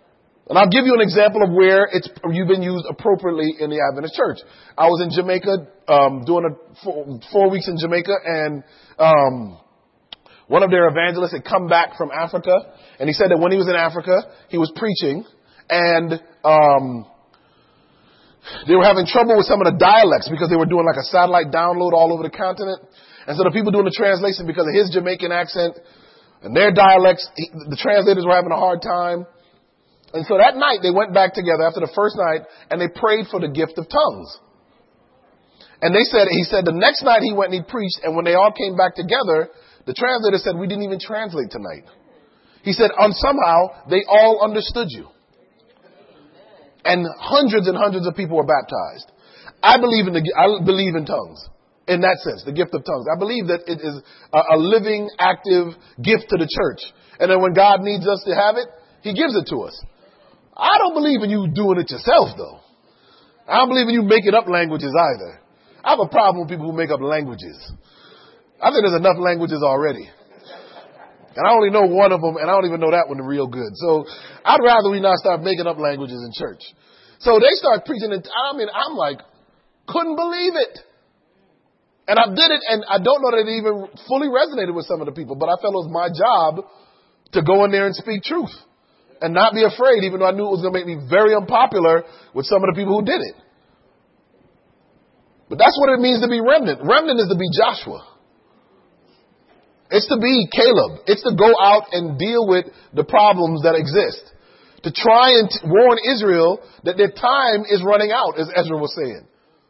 And I'll give you an example of where it's you've been used appropriately in the Adventist church. I was in Jamaica, um, doing a four, four weeks in Jamaica, and um, one of their evangelists had come back from Africa, and he said that when he was in Africa, he was preaching, and um, they were having trouble with some of the dialects because they were doing like a satellite download all over the continent. And so the people doing the translation, because of his Jamaican accent and their dialects, he, the translators were having a hard time. And so that night they went back together after the first night and they prayed for the gift of tongues. And they said, he said the next night he went and he preached, and when they all came back together, the translator said, we didn't even translate tonight. He said, um, somehow they all understood you. And hundreds and hundreds of people were baptized. I believe in the, I believe in tongues in that sense, the gift of tongues. I believe that it is a, a living, active gift to the church. And then when God needs us to have it, he gives it to us. I don't believe in you doing it yourself, though. I don't believe in you making up languages either. I have a problem with people who make up languages. I think there's enough languages already. And I only know one of them, and I don't even know that one real good. So I'd rather we not start making up languages in church. So they start preaching, and I mean, I'm like, couldn't believe it. And I did it, and I don't know that it even fully resonated with some of the people, but I felt it was my job to go in there and speak truth. And not be afraid, even though I knew it was going to make me very unpopular with some of the people who did it. But that's what it means to be remnant. Remnant is to be Joshua. It's to be Caleb. It's to go out and deal with the problems that exist. To try and t- warn Israel that their time is running out, as Ezra was saying.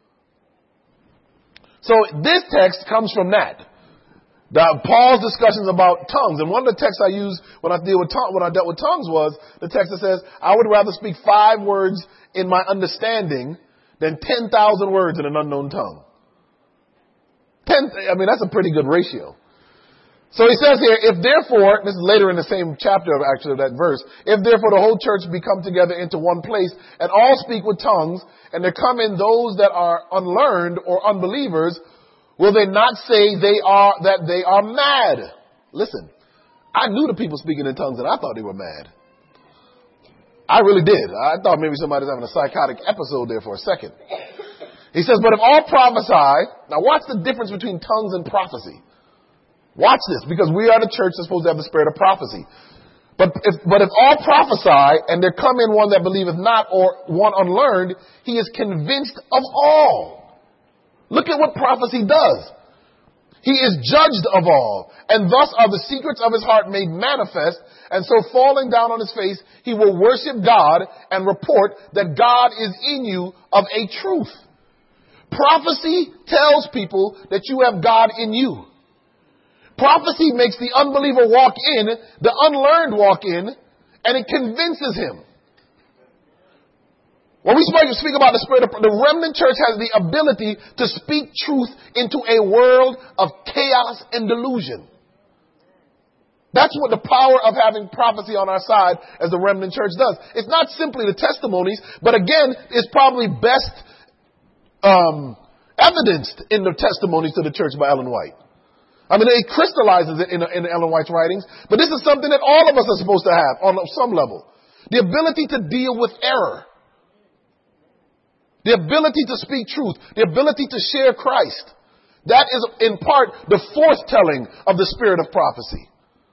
So this text comes from that. The, Paul's discussions about tongues, and one of the texts I used when I deal with tongue, when I dealt with tongues was the text that says, "I would rather speak five words in my understanding than ten thousand words in an unknown tongue." Ten, I mean, that's a pretty good ratio. So he says here, "If therefore," this is later in the same chapter of actually of that verse, "if therefore the whole church be come together into one place, and all speak with tongues, and there come in those that are unlearned or unbelievers, will they not say they are, that they are mad?" Listen, I knew the people speaking in tongues and I thought they were mad. I really did. I thought maybe somebody was having a psychotic episode there for a second. He says, "But if all prophesy," now watch the difference between tongues and prophecy. Watch this, because we are the church that's supposed to have the spirit of prophecy. But if, but if all prophesy, and there come in one that believeth not, or one unlearned, he is convinced of all. Look at what prophecy does. He is judged of all, and thus are the secrets of his heart made manifest, and so falling down on his face, he will worship God and report that God is in you of a truth. Prophecy tells people that you have God in you. Prophecy makes the unbeliever walk in, the unlearned walk in, and it convinces him. When we speak about the spirit of, the remnant church has the ability to speak truth into a world of chaos and delusion. That's what the power of having prophecy on our side as the remnant church does. It's not simply the testimonies, but again, it's probably best um, evidenced in the testimonies to the church by Ellen White. I mean, it crystallizes it in, in Ellen White's writings, but this is something that all of us are supposed to have on some level. The ability to deal with error. The ability to speak truth. The ability to share Christ. That is, in part, the foretelling of the spirit of prophecy.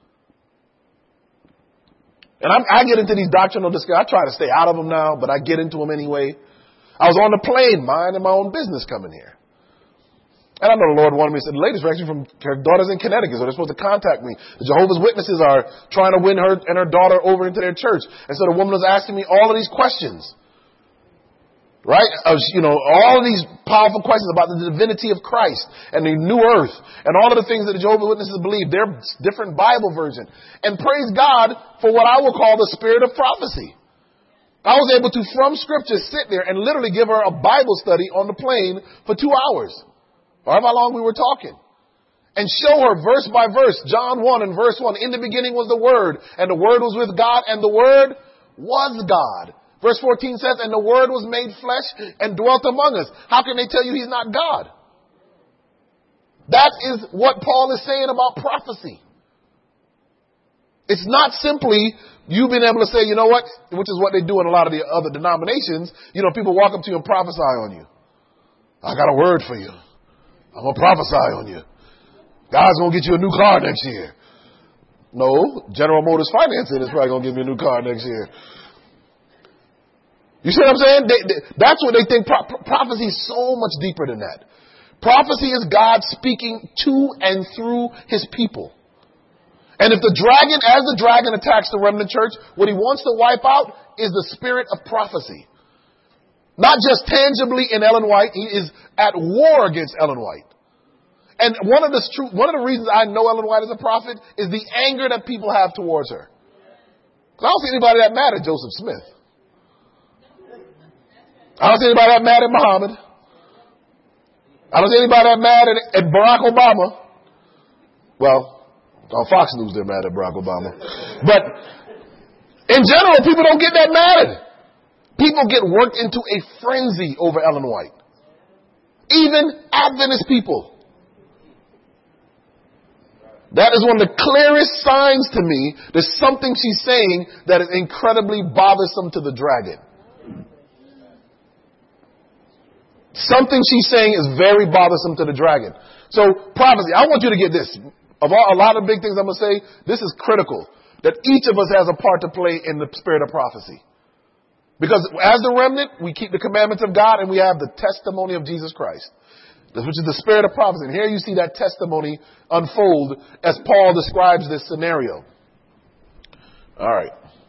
And I'm, I get into these doctrinal discussions. I try to stay out of them now, but I get into them anyway. I was on the plane, minding my own business coming here. And I know the Lord wanted me to say, the ladies are actually from her daughter's in Connecticut, so they're supposed to contact me. The Jehovah's Witnesses are trying to win her and her daughter over into their church. And so the woman was asking me all of these questions. Right? Uh, you know, all of these powerful questions about the divinity of Christ and the new earth and all of the things that the Jehovah's Witnesses believe. They're different Bible version. And praise God for what I will call the spirit of prophecy. I was able to, from scripture, sit there and literally give her a Bible study on the plane for two hours. However long we were talking. And show her verse by verse, John one and verse one. In the beginning was the Word, and the Word was with God, and the Word was God. Verse fourteen says, and the Word was made flesh and dwelt among us. How can they tell you He's not God? That is what Paul is saying about prophecy. It's not simply you being able to say, you know what, which is what they do in a lot of the other denominations. You know, people walk up to you and prophesy on you. I got a word for you. I'm going to prophesy on you. God's going to get you a new car next year. No, General Motors Financing is probably going to give me a new car next year. You see what I'm saying? They, they, that's what they think. Pro- prophecy is so much deeper than that. Prophecy is God speaking to and through his people. And if the dragon, as the dragon attacks the remnant church, what he wants to wipe out is the spirit of prophecy. Not just tangibly in Ellen White, he is at war against Ellen White. And one of the one of the reasons I know Ellen White is a prophet is the anger that people have towards her. I don't see anybody that mad at Joseph Smith. I don't see anybody that mad at Muhammad. I don't see anybody that mad at, at Barack Obama. Well, on Fox News they're mad at Barack Obama. But in general, people don't get that mad. People get worked into a frenzy over Ellen White. Even Adventist people. That is one of the clearest signs to me there's something she's saying that is incredibly bothersome to the dragon. Something she's saying is very bothersome to the dragon. So, prophecy. I want you to get this. Of all, a lot of big things I'm going to say, this is critical. That each of us has a part to play in the spirit of prophecy. Because as the remnant, we keep the commandments of God and we have the testimony of Jesus Christ. Which is the spirit of prophecy. And here you see that testimony unfold as Paul describes this scenario. All right.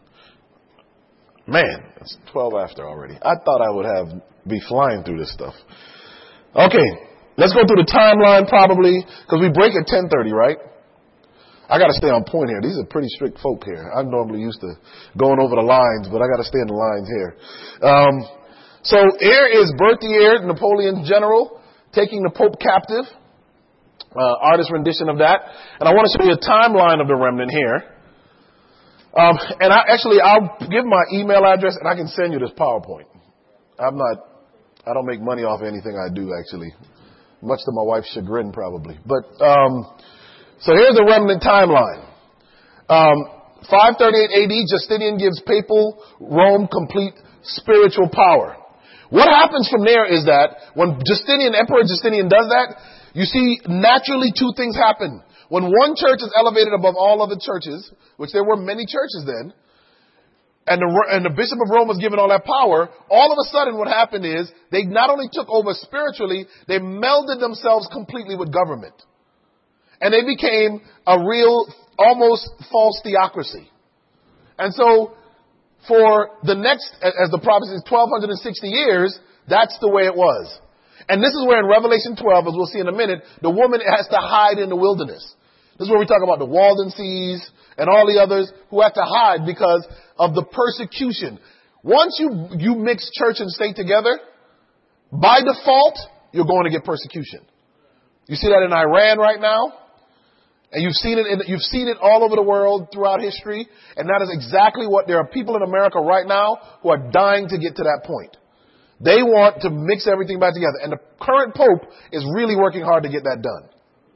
Man, it's twelve after already. I thought I would have be flying through this stuff. Okay, let's go through the timeline probably, because we break at ten thirty, right? I got to stay on point here. These are pretty strict folk here. I'm normally used to going over the lines, but I got to stay in the lines here. Um, so here is Berthier, Napoleon's general, taking the Pope captive. Uh, artist rendition of that. And I want to show you a timeline of the remnant here. Um, and I actually, I'll give my email address and I can send you this PowerPoint. I'm not, I don't make money off anything I do actually. Much to my wife's chagrin probably. But, um, so here's the remnant timeline. Um, five thirty-eight A D, Justinian gives papal Rome complete spiritual power. What happens from there is that when Justinian, Emperor Justinian does that, you see naturally two things happen. When one church is elevated above all other churches, which there were many churches then, and the, and the Bishop of Rome was given all that power, all of a sudden what happened is they not only took over spiritually, they melded themselves completely with government. And they became a real, almost false theocracy. And so, for the next, as the prophecy is twelve sixty years, that's the way it was. And this is where in Revelation twelve, as we'll see in a minute, the woman has to hide in the wilderness. This is where we talk about the Waldenses and all the others who have to hide because of the persecution. Once you, you mix church and state together, by default, you're going to get persecution. You see that in Iran right now. And you've seen it in, you've seen it all over the world throughout history. And that is exactly what there are people in America right now who are dying to get to that point. They want to mix everything back together. And the current Pope is really working hard to get that done.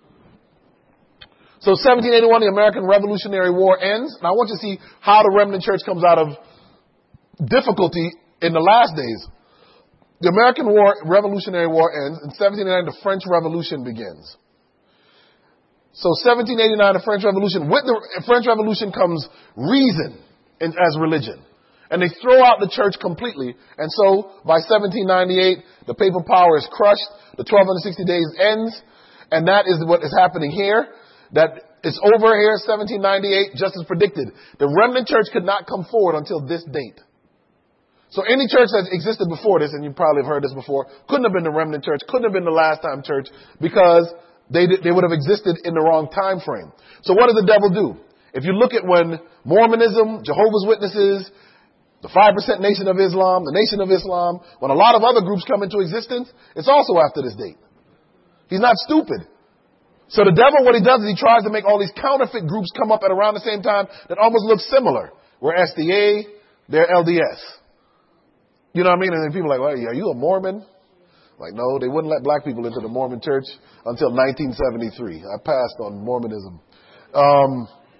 So seventeen eighty-one, the American Revolutionary War ends. And I want you to see how the remnant church comes out of difficulty in the last days. The American War, Revolutionary War ends. In seventeen eighty-nine, the French Revolution begins. So seventeen eighty-nine, the French Revolution. With the French Revolution comes reason in, as religion. And they throw out the church completely. And so by seventeen ninety-eight, the papal power is crushed. The twelve sixty days ends. And that is what is happening here. That it's over here, seventeen ninety-eight, just as predicted. The remnant church could not come forward until this date. So any church that existed before this, and you probably have heard this before, couldn't have been the remnant church, couldn't have been the last time church, because they they would have existed in the wrong time frame. So what does the devil do? If you look at when Mormonism, Jehovah's Witnesses, the five percent Nation of Islam, the Nation of Islam, when a lot of other groups come into existence, it's also after this date. He's not stupid. So the devil, what he does is he tries to make all these counterfeit groups come up at around the same time that almost look similar. We're S D A, they're L D S. You know what I mean? And then people are like, well, are you a Mormon? Like, no, they wouldn't let black people into the Mormon church until nineteen seventy-three. I passed on Mormonism. Um,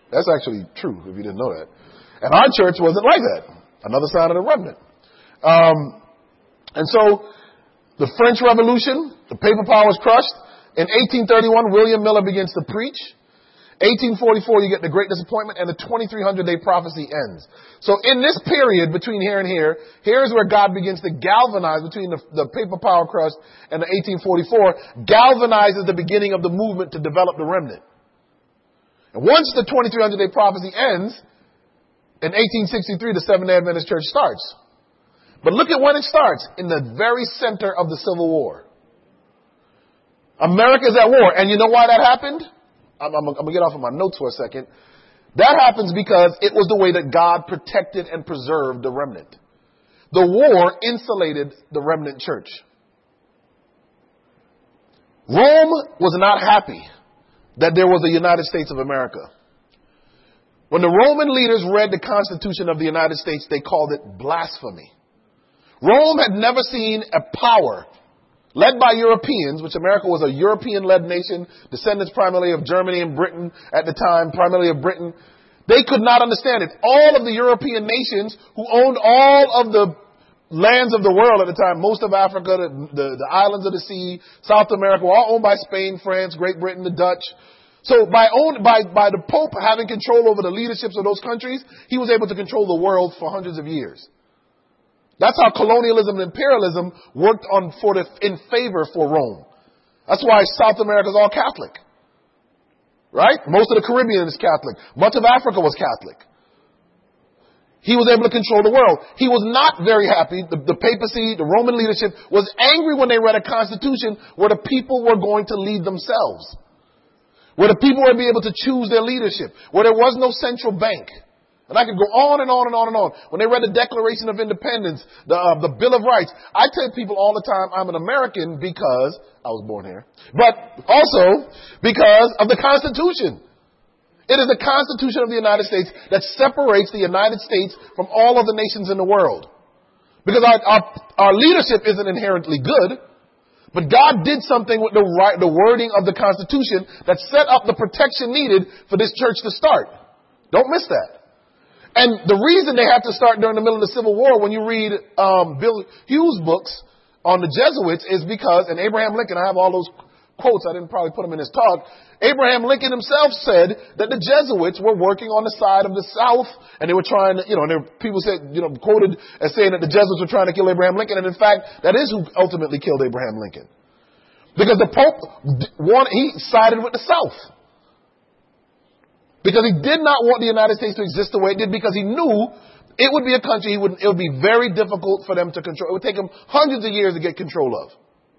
That's actually true, if you didn't know that. And our church wasn't like that. Another sign of the remnant. Um, and so, the French Revolution, the paper power was crushed. In eighteen thirty-one, William Miller begins to preach. eighteen forty-four, you get the Great Disappointment, and the twenty-three hundred day prophecy ends. So in this period between here and here, here's where God begins to galvanize between the, the paper power crush and the eighteen forty-four, galvanizes the beginning of the movement to develop the remnant. And once the twenty-three hundred day prophecy ends, in eighteen sixty-three, the Seventh-day Adventist Church starts. But look at when it starts, in the very center of the Civil War. America's at war. And you know why that happened? I'm, I'm, I'm going to get off of my notes for a second. That happens because it was the way that God protected and preserved the remnant. The war insulated the remnant church. Rome was not happy that there was a United States of America. When the Roman leaders read the Constitution of the United States, they called it blasphemy. Rome had never seen a power led by Europeans, which America was a European-led nation, descendants primarily of Germany and Britain at the time, primarily of Britain. They could not understand it. All of the European nations who owned all of the lands of the world at the time, most of Africa, the, the, the islands of the sea, South America, were all owned by Spain, France, Great Britain, the Dutch. So by, own, by, by the Pope having control over the leaderships of those countries, he was able to control the world for hundreds of years. That's how colonialism and imperialism worked on for the, in favor for Rome. That's why South America is all Catholic. Right? Most of the Caribbean is Catholic. Much of Africa was Catholic. He was able to control the world. He was not very happy. The, the papacy, the Roman leadership, was angry when they read a constitution where the people were going to lead themselves. Where the people would be able to choose their leadership. Where there was no central bank. And I could go on and on and on and on. When they read the Declaration of Independence, the, uh, the Bill of Rights, I tell people all the time I'm an American because I was born here, but also because of the Constitution. It is the Constitution of the United States that separates the United States from all of the nations in the world. Because our, our, our leadership isn't inherently good, but God did something with the, right, the wording of the Constitution that set up the protection needed for this church to start. Don't miss that. And the reason they had to start during the middle of the Civil War, when you read um, Bill Hughes' books on the Jesuits, is because, and Abraham Lincoln, I have all those quotes, I didn't probably put them in his talk. Abraham Lincoln himself said that the Jesuits were working on the side of the South, and they were trying to, you know, and there, people said, you know, quoted as saying that the Jesuits were trying to kill Abraham Lincoln, and in fact, that is who ultimately killed Abraham Lincoln. Because the Pope, wanted, he sided with the South. Because he did not want the United States to exist the way it did, because he knew it would be a country he would, it would be very difficult for them to control. It would take them hundreds of years to get control of.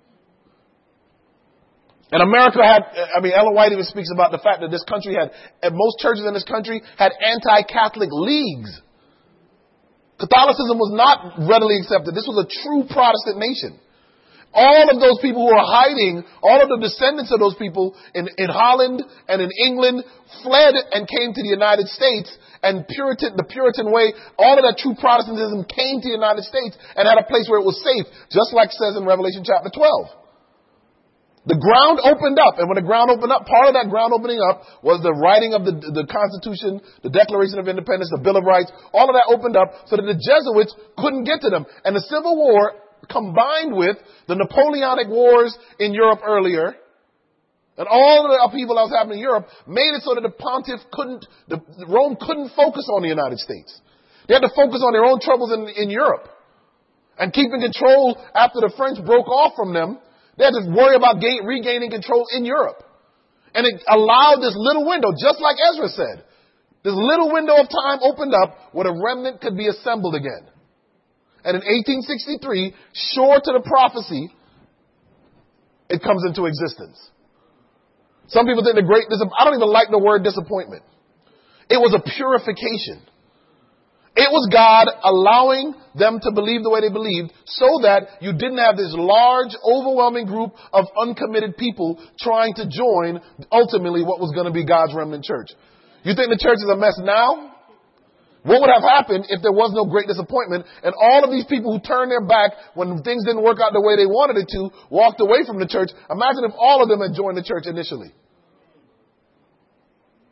And America had, I mean, Ellen White even speaks about the fact that this country had, and most churches in this country had anti-Catholic leagues. Catholicism was not readily accepted. This was a true Protestant nation. All of those people who are hiding, all of the descendants of those people in, in Holland and in England fled and came to the United States, and Puritan, the Puritan way, all of that true Protestantism came to the United States and had a place where it was safe, just like it says in Revelation chapter twelve. The ground opened up, and when the ground opened up, part of that ground opening up was the writing of the, the Constitution, the Declaration of Independence, the Bill of Rights. All of that opened up so that the Jesuits couldn't get to them. And the Civil War, combined with the Napoleonic Wars in Europe earlier, and all of the upheaval that was happening in Europe, made it so that the pontiff couldn't, the, Rome couldn't focus on the United States. They had to focus on their own troubles in, in Europe. And keeping control after the French broke off from them, they had to worry about gain, regaining control in Europe. And it allowed this little window, just like Ezra said, this little window of time opened up where the remnant could be assembled again. And in eighteen sixty-three, sure to the prophecy, it comes into existence. Some people think the great, I don't even like the word disappointment. It was a purification. It was God allowing them to believe the way they believed so that you didn't have this large, overwhelming group of uncommitted people trying to join ultimately what was going to be God's remnant church. You think the church is a mess now? What would have happened if there was no great disappointment and all of these people who turned their back when things didn't work out the way they wanted it to walked away from the church? Imagine if all of them had joined the church initially.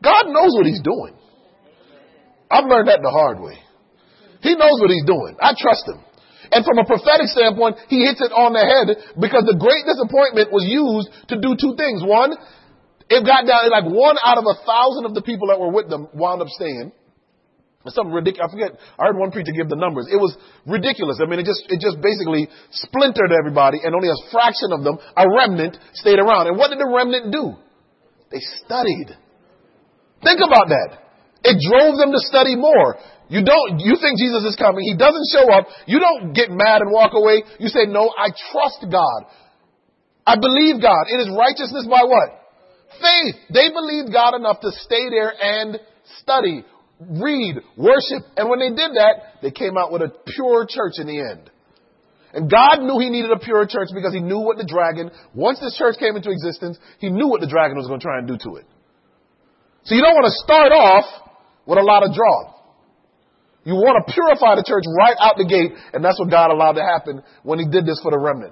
God knows what he's doing. I've learned that the hard way. He knows what he's doing. I trust him. And from a prophetic standpoint, he hits it on the head because the great disappointment was used to do two things. One, it got down, like one out of a thousand of the people that were with them wound up staying. Something ridiculous. I forget. I heard one preacher give the numbers. It was ridiculous. I mean, it just, it just basically splintered everybody and only a fraction of them, a remnant, stayed around. And what did the remnant do? They studied. Think about that. It drove them to study more. You don't, you think Jesus is coming. He doesn't show up. You don't get mad and walk away. You say, no, I trust God. I believe God. It is righteousness by what? Faith. They believed God enough to stay there and study, read, worship. And when they did that, they came out with a pure church in the end. And God knew he needed a pure church because he knew what the dragon, once this church came into existence, he knew what the dragon was going to try and do to it. So you don't want to start off with a lot of draw. You want to purify the church right out the gate, and that's what God allowed to happen when he did this for the remnant.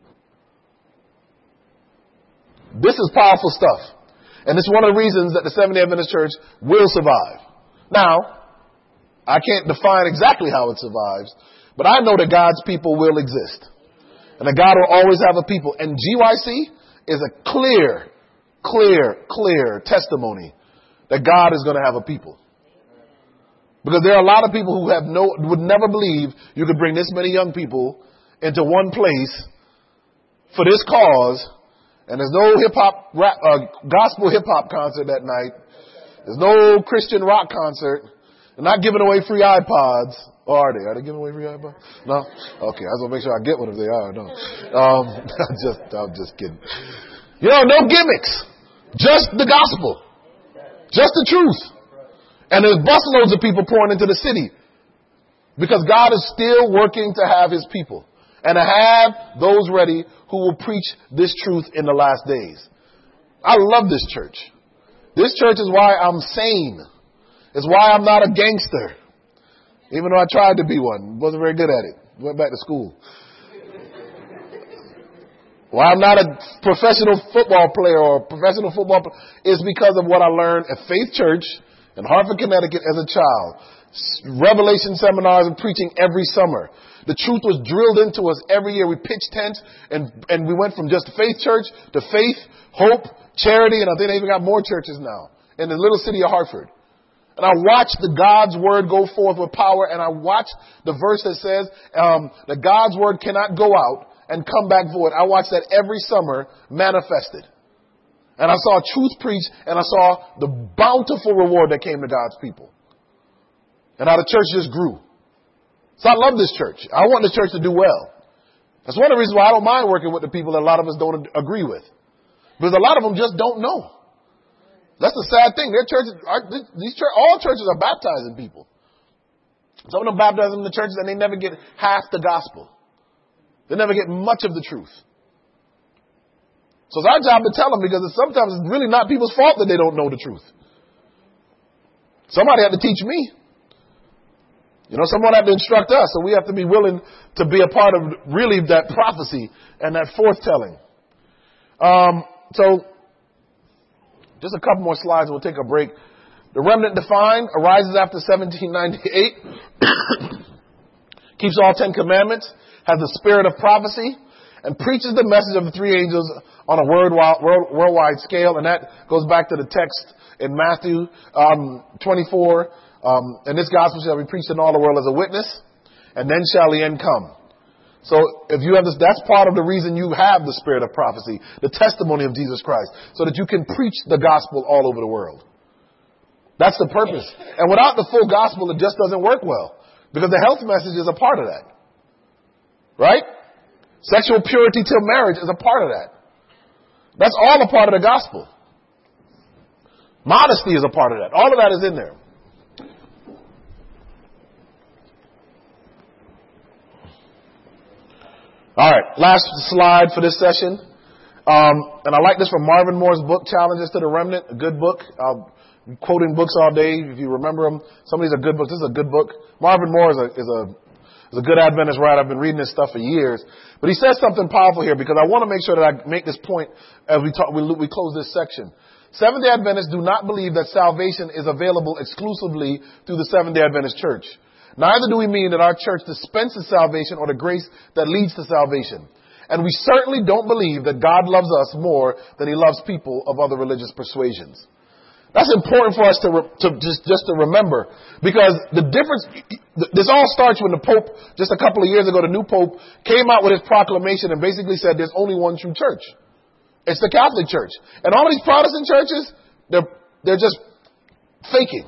This is powerful stuff. And it's one of the reasons that the Seventh-day Adventist Church will survive. Now, I can't define exactly how it survives, but I know that God's people will exist. And that God will always have a people. And G Y C is a clear, clear, clear testimony that God is going to have a people. Because there are a lot of people who have no, would never believe you could bring this many young people into one place for this cause. And there's no hip hop, rap, uh, gospel hip hop concert that night. There's no Christian rock concert. They're not giving away free iPods. Or are they? Are they giving away free iPods? No? Okay. I just want to make sure I get one if they are. No. Um, I'm just, I'm just kidding. You know, no gimmicks. Just the gospel. Just the truth. And there's busloads of people pouring into the city because God is still working to have his people and to have those ready who will preach this truth in the last days. I love this church. This church is why I'm sane. It's why I'm not a gangster. Even though I tried to be one. Wasn't very good at it. Went back to school. Why I'm not a professional football player or a professional football player is because of what I learned at Faith Church in Hartford, Connecticut as a child. Revelation seminars and preaching every summer. The truth was drilled into us every year. We pitched tents and, and we went from just Faith Church to Faith, Hope, Charity, and I think they even got more churches now in the little city of Hartford. And I watched the God's word go forth with power, and I watched the verse that says um, that God's word cannot go out and come back void. I watched that every summer manifested. And I saw truth preached, and I saw the bountiful reward that came to God's people. And how the church just grew. So I love this church. I want the church to do well. That's one of the reasons why I don't mind working with the people that a lot of us don't agree with. Because a lot of them just don't know. That's the sad thing. Their churches, are, these church, all churches are baptizing people. Some of them baptize them in the churches and they never get half the gospel. They never get much of the truth. So it's our job to tell them because it's sometimes it's really not people's fault that they don't know the truth. Somebody had to teach me. You know, someone had to instruct us, so we have to be willing to be a part of really that prophecy and that forthtelling. Um, so just a couple more slides and we'll take a break. The remnant defined arises after seventeen ninety-eight, keeps all Ten Commandments, has the spirit of prophecy, and preaches the message of the three angels on a worldwide, world, worldwide scale. And that goes back to the text in Matthew um, twenty-four. Um, and this gospel shall be preached in all the world as a witness, and then shall the end come. So if you have this, that's part of the reason you have the spirit of prophecy, the testimony of Jesus Christ, so that you can preach the gospel all over the world. That's the purpose. And without the full gospel, it just doesn't work well, because the health message is a part of that. Right? Sexual purity till marriage is a part of that. That's all a part of the gospel. Modesty is a part of that. All of that is in there. All right, last slide for this session. Um, and I like this from Marvin Moore's book, Challenges to the Remnant, a good book. I'll be quoting books all day. If you remember them, some of these are good books. This is a good book. Marvin Moore is a, is a, is a good Adventist writer. I've been reading this stuff for years. But he says something powerful here because I want to make sure that I make this point as we talk, we, we close this section. Seventh-day Adventists do not believe that salvation is available exclusively through the Seventh-day Adventist Church. Neither do we mean that our church dispenses salvation or the grace that leads to salvation. And we certainly don't believe that God loves us more than he loves people of other religious persuasions. That's important for us to, re- to just, just to remember, because the difference, this all starts when the Pope, just a couple of years ago, the new Pope came out with his proclamation and basically said there's only one true church. It's the Catholic Church. And all of these Protestant churches, they're, they're just faking.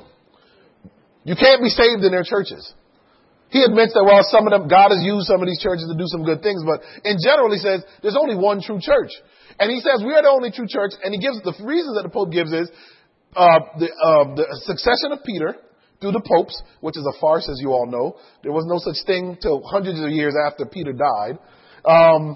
You can't be saved in their churches. He admits that, well, some of them, God has used some of these churches to do some good things, but in general, he says there's only one true church. And he says we are the only true church, and he gives, the reasons that the Pope gives is, uh, the, uh, the succession of Peter through the popes, which is a farce, as you all know. There was no such thing till hundreds of years after Peter died. Um,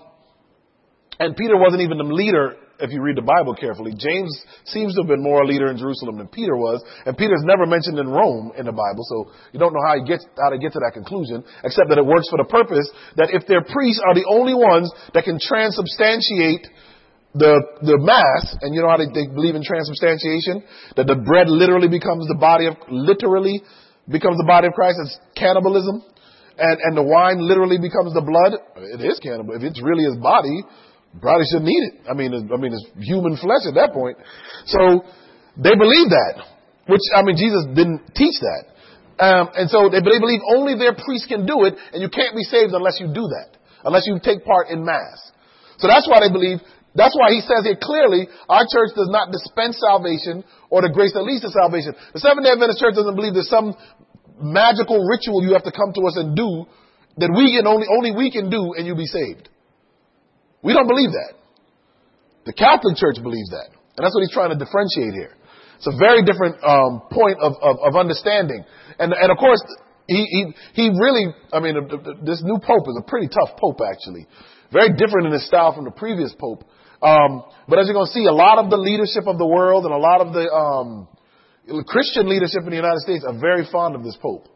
And Peter wasn't even the leader, if you read the Bible carefully. James seems to have been more a leader in Jerusalem than Peter was. And Peter's never mentioned in Rome in the Bible, so you don't know how he gets, how to get to that conclusion, except that it works for the purpose that if their priests are the only ones that can transubstantiate the, the Mass, and you know how they, they believe in transubstantiation, that the bread literally becomes the body of, literally becomes the body of Christ, it's cannibalism, and, and the wine literally becomes the blood. It is cannibal. If it's really his body, probably shouldn't eat it. I mean, it's, I mean, it's human flesh at that point. So they believe that, which, I mean, Jesus didn't teach that. Um, and so they, they believe only their priest can do it, and you can't be saved unless you do that, unless you take part in Mass. So that's why they believe, that's why he says here clearly, our church does not dispense salvation or the grace that leads to salvation. The Seventh-day Adventist Church doesn't believe there's some magical ritual you have to come to us and do that we can only, only we can do and you'll be saved. We don't believe that. The Catholic Church believes that. And that's what he's trying to differentiate here. It's a very different um, point of, of, of understanding. And, and of course, he, he, he really, I mean, this new Pope is a pretty tough Pope, actually. Very different in his style from the previous Pope. Um, but as you're going to see, a lot of the leadership of the world and a lot of the um, Christian leadership in the United States are very fond of this Pope.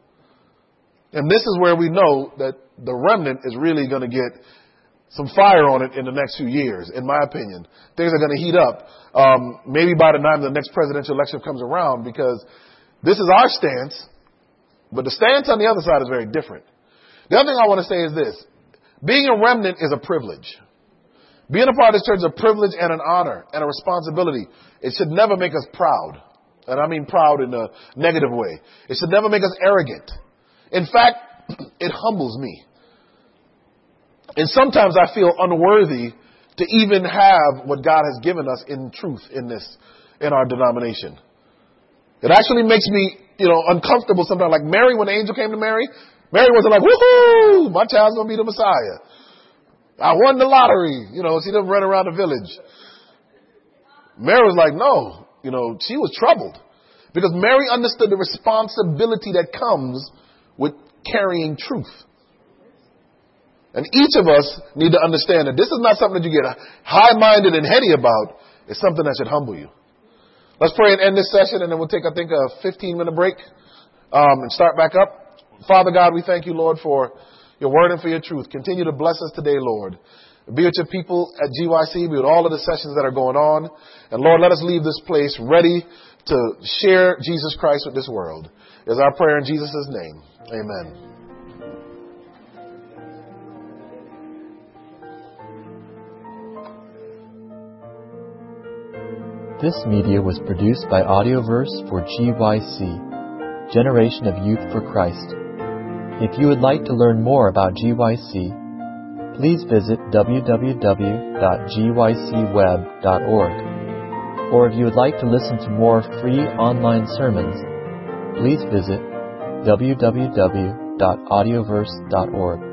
And this is where we know that the remnant is really going to get some fire on it in the next few years, in my opinion. Things are going to heat up, um, maybe by the time the next presidential election comes around, because this is our stance, but the stance on the other side is very different. The other thing I want to say is this. Being a remnant is a privilege. Being a part of this church is a privilege and an honor and a responsibility. It should never make us proud. And I mean proud in a negative way. It should never make us arrogant. In fact, it humbles me. And sometimes I feel unworthy to even have what God has given us in truth in this, in our denomination. It actually makes me, you know, uncomfortable sometimes. Like Mary, when the angel came to Mary, Mary wasn't like, woohoo, my child's going to be the Messiah. I won the lottery. You know, she didn't run around the village. Mary was like, no, you know, she was troubled because Mary understood the responsibility that comes with carrying truth. And each of us need to understand that this is not something that you get high-minded and heady about. It's something that should humble you. Let's pray and end this session, and then we'll take, I think, a fifteen-minute break um, and start back up. Father God, we thank you, Lord, for your word and for your truth. Continue to bless us today, Lord. Be with your people at G Y C. Be with all of the sessions that are going on. And, Lord, let us leave this place ready to share Jesus Christ with this world. Is our prayer in Jesus' name. Amen. This media was produced by Audioverse for G Y C, Generation of Youth for Christ. If you would like to learn more about G Y C, please visit w w w dot g y c web dot org. Or if you would like to listen to more free online sermons, please visit w w w dot audioverse dot org.